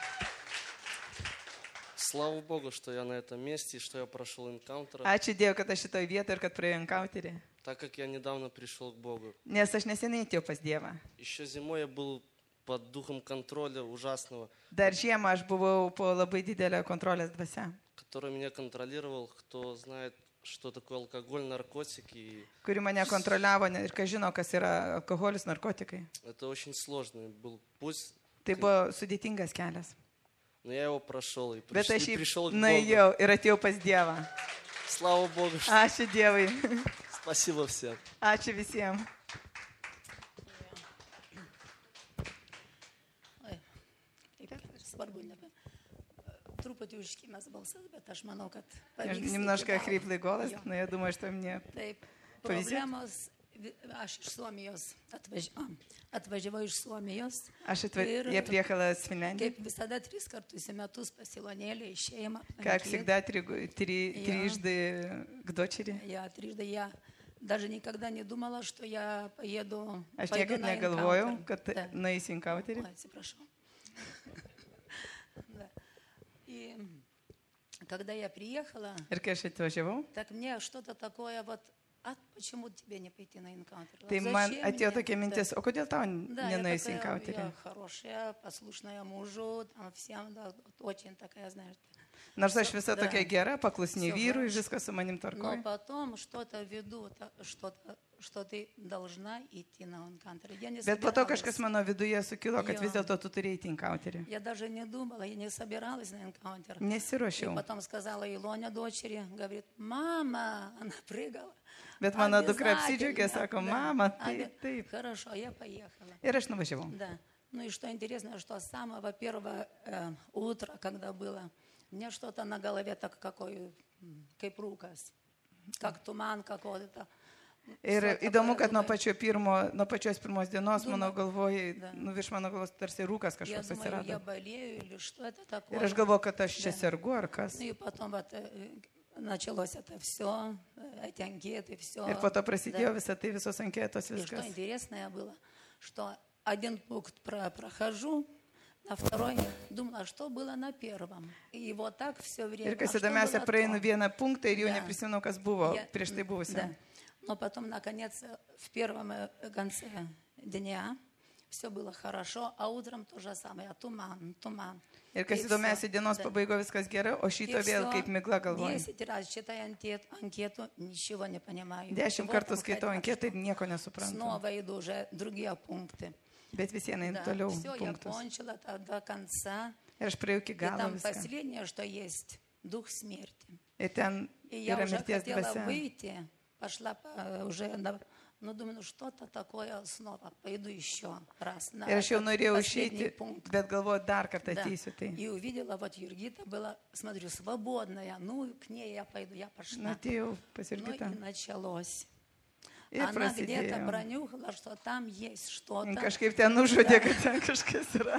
[SPEAKER 10] Слава Богу, что я на этом месте и что я прошел энкаунтер,
[SPEAKER 2] Ačiū Dievui, kad aš šitoje vietoje ir kad praėjau inkauterį.
[SPEAKER 10] так как я недавно пришел к Богу.
[SPEAKER 2] Nes aš neseniai atėjau pas Dievą.
[SPEAKER 10] Еще зимой я был под духом контроля ужасного,
[SPEAKER 2] Dar žiemą aš buvau po labai didelio kontrolės dvasia,
[SPEAKER 10] который меня контролировал. Кто знает, что такое алкоголь, наркотики, и
[SPEAKER 2] kuri mane kontroliavo ne- ir kas žino, kas yra alkoholis, narkotikai.
[SPEAKER 10] это очень sложный был путь,
[SPEAKER 2] Tai buvo sudėtingas kelias.
[SPEAKER 10] но я его прошел и,
[SPEAKER 2] Bet
[SPEAKER 10] приш-
[SPEAKER 2] aš
[SPEAKER 10] и
[SPEAKER 2] jį
[SPEAKER 10] пришел к Богу.
[SPEAKER 2] nuėjau ir atėjau pas Dievą.
[SPEAKER 10] Слава Богу, что-
[SPEAKER 2] Ačiū Dievui.
[SPEAKER 10] спасибо всем.
[SPEAKER 2] Ačiū visiems.
[SPEAKER 11] Svarbu, nebe. Truputį užkimęs balsas, bet aš manau, kad
[SPEAKER 2] Aš
[SPEAKER 11] pavyks.
[SPEAKER 2] Немножко
[SPEAKER 11] iki galo.
[SPEAKER 2] хриплый голос,
[SPEAKER 11] Jo.
[SPEAKER 2] но я думаю, что мне
[SPEAKER 11] Taip,
[SPEAKER 2] повезет.
[SPEAKER 11] problemos, vi- aš iš Suomijos atvaž... a, atvažiavau iš Suomijos.
[SPEAKER 2] Aš atva...
[SPEAKER 11] Ir
[SPEAKER 2] Я приехала из Финляндии.
[SPEAKER 11] Kaip visada, tris kartus į metus pasilonėlį į šeimą.
[SPEAKER 2] Как
[SPEAKER 11] aplankyti.
[SPEAKER 2] всегда, три... три...
[SPEAKER 11] Я-
[SPEAKER 2] трижды к дочери.
[SPEAKER 11] Я трижды я даже никогда не думала, что я поеду,
[SPEAKER 2] Aš
[SPEAKER 11] пойду
[SPEAKER 2] niekad
[SPEAKER 11] на
[SPEAKER 2] negalvojau,
[SPEAKER 11] encounter.
[SPEAKER 2] kad
[SPEAKER 11] Да.
[SPEAKER 2] nueisiu į inkauterį.
[SPEAKER 11] Ой, atsiprašau. Да. И когда я приехала,
[SPEAKER 2] Ir kai aš atvažiavau,
[SPEAKER 11] так мне что-то такое вот, а почему тебе не пойти на энкаунтер?
[SPEAKER 2] tai
[SPEAKER 11] Вот
[SPEAKER 2] man
[SPEAKER 11] зачем
[SPEAKER 2] atėjo
[SPEAKER 11] мне?
[SPEAKER 2] tokia mintis,
[SPEAKER 11] Да.
[SPEAKER 2] o kodėl tau
[SPEAKER 11] Да, я
[SPEAKER 2] nenueisi į
[SPEAKER 11] такая,
[SPEAKER 2] inkauterį?
[SPEAKER 11] я хорошая, послушная мужу, там всем, да, вот очень такая, знаешь.
[SPEAKER 2] Nors aš visa
[SPEAKER 11] Да.
[SPEAKER 2] tokia gera, paklusni
[SPEAKER 11] Всё
[SPEAKER 2] vyrui,
[SPEAKER 11] хорошо.
[SPEAKER 2] viskas su manim
[SPEAKER 11] Но
[SPEAKER 2] tvarkoja.
[SPEAKER 11] потом что-то ввиду, та- что-то, что ты должна идти на энкаунтер. Я не
[SPEAKER 2] Bet po to
[SPEAKER 11] собиралась.
[SPEAKER 2] kažkas mano viduje sukilo, kad
[SPEAKER 11] Jo.
[SPEAKER 2] vis dėlto tu turėjai į inkauterį.
[SPEAKER 11] Я даже не думала, я не собиралась на энкаунтер. И
[SPEAKER 2] Nesiruošiau.
[SPEAKER 11] потом сказала Илоня дочери, говорит, мама, она прыгала.
[SPEAKER 2] Bet mano dukra
[SPEAKER 11] Обязательно,
[SPEAKER 2] apsidžiaugė, sako,
[SPEAKER 11] да.
[SPEAKER 2] mama,
[SPEAKER 11] Обе-
[SPEAKER 2] taip, taip.
[SPEAKER 11] Хорошо, я поехала.
[SPEAKER 2] Ir aš nuvažiavau.
[SPEAKER 11] Да. Ну и что интересно, что с самого первого э, утра, когда было Мне что-то на голове так какой, м, kaip rūkas, как туман какой-то.
[SPEAKER 2] Ir
[SPEAKER 11] Всё
[SPEAKER 2] įdomu,
[SPEAKER 11] такое
[SPEAKER 2] kad nuo,
[SPEAKER 11] думаю.
[SPEAKER 2] pačio pirmo, nuo pačios pirmos dienos mano
[SPEAKER 11] Думаю,
[SPEAKER 2] galvoj,
[SPEAKER 11] да.
[SPEAKER 2] nu, virš mano galvos tarsi rūkas
[SPEAKER 11] Я
[SPEAKER 2] kažkoks
[SPEAKER 11] думаю, я
[SPEAKER 2] atsirado.
[SPEAKER 11] болею или что это такое.
[SPEAKER 2] Ir aš galvoju, kad aš čia
[SPEAKER 11] Да.
[SPEAKER 2] sergu ar kas.
[SPEAKER 11] Ну и потом вот э, началось это все, эти анкеты, все.
[SPEAKER 2] Ir po to prasidėjo visą tai, visos anketos,
[SPEAKER 11] И что
[SPEAKER 2] viskas.
[SPEAKER 11] интересное было, что один пункт про- прохожу, на второй думала, что было на первом. И вот так все время.
[SPEAKER 2] Ir kas
[SPEAKER 11] а что
[SPEAKER 2] įdomiausia,
[SPEAKER 11] было
[SPEAKER 2] praeinu
[SPEAKER 11] то?
[SPEAKER 2] vieną punktą ir jau
[SPEAKER 11] Да.
[SPEAKER 2] neprisimenu, kas buvo
[SPEAKER 11] Я-
[SPEAKER 2] prieš tai
[SPEAKER 11] Да.
[SPEAKER 2] buvusiam.
[SPEAKER 11] Но потом, наконец, в первом э, конце дня все было хорошо, а утром то же самое, туман, туман.
[SPEAKER 2] Ir kas
[SPEAKER 11] И
[SPEAKER 2] įdomiausia,
[SPEAKER 11] всё,
[SPEAKER 2] dienos
[SPEAKER 11] да.
[SPEAKER 2] pabaigoje viskas gerai, o
[SPEAKER 11] И
[SPEAKER 2] šito vėl
[SPEAKER 11] всё,
[SPEAKER 2] kaip migla galvoju.
[SPEAKER 11] десять раз читаю анкет, анкету, ничего не понимаю.
[SPEAKER 2] Dešimt
[SPEAKER 11] Вот
[SPEAKER 2] kartų
[SPEAKER 11] он
[SPEAKER 2] skaitau
[SPEAKER 11] хотят,
[SPEAKER 2] anketą ir
[SPEAKER 11] что
[SPEAKER 2] nieko nesuprantu.
[SPEAKER 11] Снова иду уже другие пункты.
[SPEAKER 2] Bet vis viena einu
[SPEAKER 11] Да,
[SPEAKER 2] toliau
[SPEAKER 11] все, я
[SPEAKER 2] punktus.
[SPEAKER 11] кончила это до конца.
[SPEAKER 2] Ir aš praėjau iki
[SPEAKER 11] И
[SPEAKER 2] galo
[SPEAKER 11] там
[SPEAKER 2] viską.
[SPEAKER 11] последнее, что есть, дух смерти.
[SPEAKER 2] Ir ten
[SPEAKER 11] И я
[SPEAKER 2] yra
[SPEAKER 11] уже
[SPEAKER 2] mirties
[SPEAKER 11] хотела
[SPEAKER 2] dvasia.
[SPEAKER 11] выйти, пошла по- уже, на- ну, думаю, ну что-то такое снова, пойду еще раз на
[SPEAKER 2] Ir aš jau
[SPEAKER 11] этот
[SPEAKER 2] norėjau
[SPEAKER 11] последний
[SPEAKER 2] išeiti,
[SPEAKER 11] пункт.
[SPEAKER 2] bet galvoju, dar kartą
[SPEAKER 11] Да.
[SPEAKER 2] ateisiu. Tai.
[SPEAKER 11] И увидела, вот Юргита была, смотрю, свободная, ну, к ней я пойду, я пошла.
[SPEAKER 2] Atėjau pas
[SPEAKER 11] Ну,
[SPEAKER 2] Jurgitą.
[SPEAKER 11] и началось.
[SPEAKER 2] Ir
[SPEAKER 11] Она где-то
[SPEAKER 2] prasidėjo.
[SPEAKER 11] пронюхала, что там есть что-то.
[SPEAKER 2] Ir kažkaip ten nužudė, kad ten kažkas yra.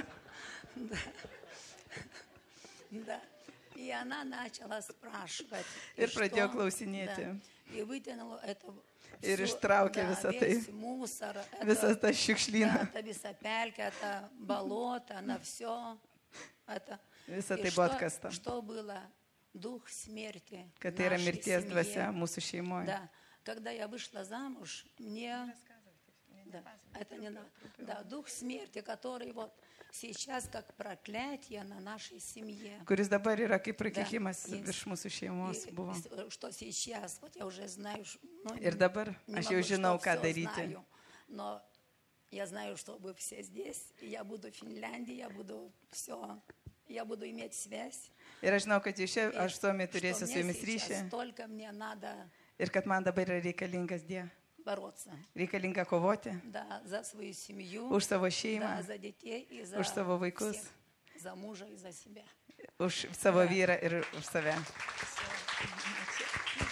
[SPEAKER 11] Да. И она начала спрашивать.
[SPEAKER 2] Ir
[SPEAKER 11] что?
[SPEAKER 2] pradėjo klausinėti.
[SPEAKER 11] Да. И вытянула это
[SPEAKER 2] Ir
[SPEAKER 11] всё,
[SPEAKER 2] ištraukė
[SPEAKER 11] да,
[SPEAKER 2] visą
[SPEAKER 11] весь
[SPEAKER 2] tai.
[SPEAKER 11] мусор,
[SPEAKER 2] Visą
[SPEAKER 11] это,
[SPEAKER 2] tą šiukšlyną.
[SPEAKER 11] да, это бесопялька, это болото, на все. Это.
[SPEAKER 2] Visą
[SPEAKER 11] И
[SPEAKER 2] tai buvo
[SPEAKER 11] что,
[SPEAKER 2] atkasta.
[SPEAKER 11] что было? Дух смерти.
[SPEAKER 2] Kad
[SPEAKER 11] в
[SPEAKER 2] tai yra
[SPEAKER 11] нашей
[SPEAKER 2] mirties
[SPEAKER 11] семье.
[SPEAKER 2] dvasia mūsų šeimoje.
[SPEAKER 11] Да. Когда я вышла замуж, мне... Да, это не надо. Да, дух смерти, который вот сейчас как проклятие на нашей семье.
[SPEAKER 2] Kuris dabar yra kaip
[SPEAKER 11] Да,
[SPEAKER 2] prakeikimas
[SPEAKER 11] есть.
[SPEAKER 2] virš mūsų šeimos
[SPEAKER 11] И,
[SPEAKER 2] buvo.
[SPEAKER 11] э, что сейчас, вот я уже знаю, ш- ну,
[SPEAKER 2] Ir dabar
[SPEAKER 11] не
[SPEAKER 2] aš
[SPEAKER 11] могу,
[SPEAKER 2] jau žinau,
[SPEAKER 11] что
[SPEAKER 2] ką
[SPEAKER 11] всё
[SPEAKER 2] daryti.
[SPEAKER 11] знаю, но я знаю, что вы все здесь, и я буду в Финляндии, я буду все, я буду иметь связь.
[SPEAKER 2] Ir aš žinau, kad jūs čia,
[SPEAKER 11] И
[SPEAKER 2] aš suomi
[SPEAKER 11] что
[SPEAKER 2] turėsiu su
[SPEAKER 11] мне
[SPEAKER 2] jumis
[SPEAKER 11] сейчас
[SPEAKER 2] ryšį.
[SPEAKER 11] только мне надо
[SPEAKER 2] Ir kad man dabar yra reikalingas Dievas.
[SPEAKER 11] бороться.
[SPEAKER 2] Reikalinga kovoti
[SPEAKER 11] Да, за свою семью,
[SPEAKER 2] už savo
[SPEAKER 11] да,
[SPEAKER 2] šeimą,
[SPEAKER 11] за детей и за
[SPEAKER 2] už savo vaikus,
[SPEAKER 11] всех, за мужа и за себя.
[SPEAKER 2] už savo vyrą ir už save.
[SPEAKER 11] Всё.